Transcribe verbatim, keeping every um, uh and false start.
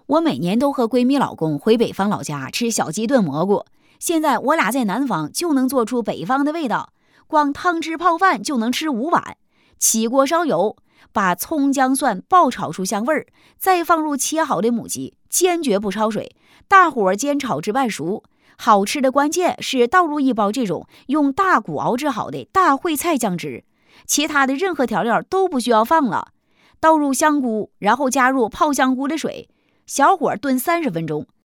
我每年都和闺蜜老公回北方老家吃小鸡炖蘑菇，现在我俩在南方就能做出北方的味道，光汤汁泡饭就能吃五碗。起锅烧油，把葱姜蒜爆炒出香味儿，再放入切好的母鸡，坚决不焯水，大火煎炒至半熟。好吃的关键是倒入一包这种用大骨熬制好的大烩菜酱汁，其他的任何调料都不需要放了。倒入香菇，然后加入泡香菇的水，小火炖三十分钟，